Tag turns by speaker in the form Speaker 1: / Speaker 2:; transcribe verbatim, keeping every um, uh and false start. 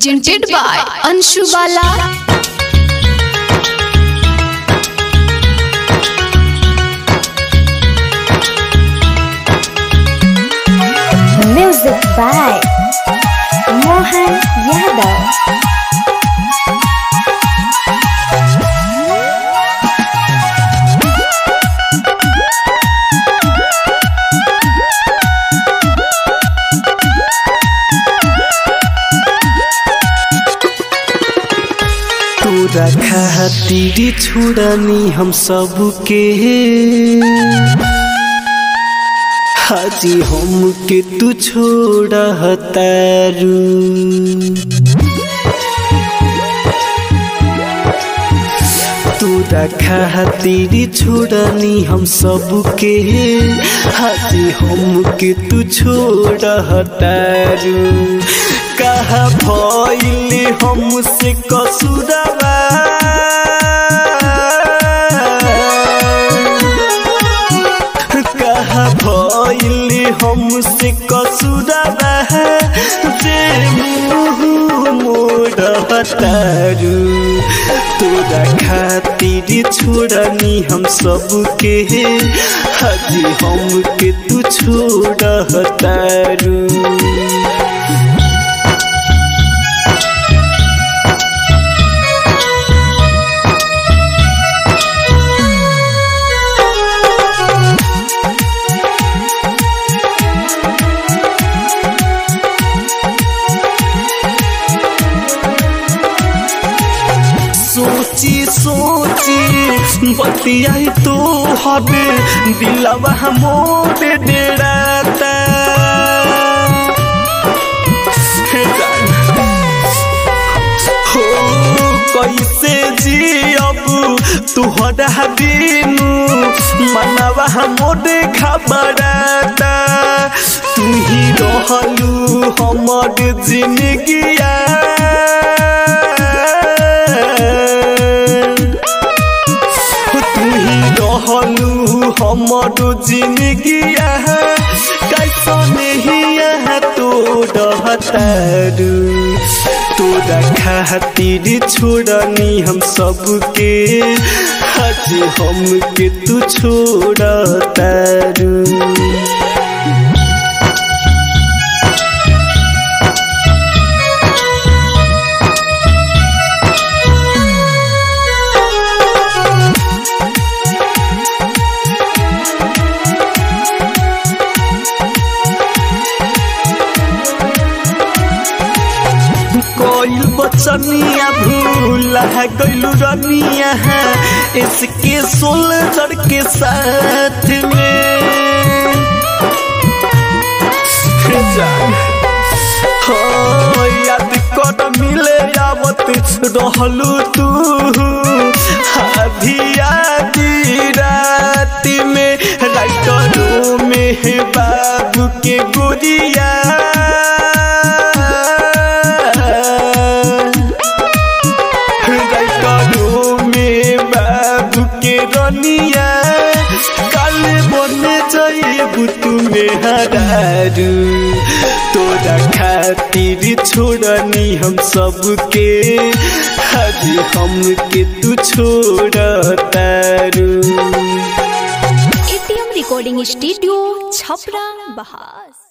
Speaker 1: presented by Anshu Bala.
Speaker 2: Music by Mohan Yadav.
Speaker 3: तोरा खातिर छोड़नी हम सबके हाजी हम के तू छोड़ा तारू तोरा खातिर छोड़नी हम सबके हाजी हम के तू छोड़ा तारू कहा भइल हमसे कसूरवा कहा भइल हमसे कसूरवा जे मुँह मोड़तारू तोरा खातिर छोड़नी हम सबके हाजी हम के तू छोड़तारू सोची सोची बतियाई तो हबे दिलवा मोरे डेराता हो कैसे जियब तुहरा बिनु मनवा मोरे खबराता तू ही रहलू हमर जिंदगिया रहलू हमर जिंदगिया कैसने हिया तोड़तारू तोरा खातिर छोड़नी हम सबके आज हम के तू छोड़तारू कोई बचनिया भूला गइलू रनिया इसके सोल्जर के साथ में हो याद कर मिले आवत रहलू तू आधी आधी रात में राइटरों में बाबू के गोरिया के रनिया कल बन जाइबू तुम्हें हरारू तोरा खातिर छोड़नी हम सबके आज हम के तू छोड़तारू
Speaker 1: एटीएम रिकॉर्डिंग स्टूडियो छपरा बहास।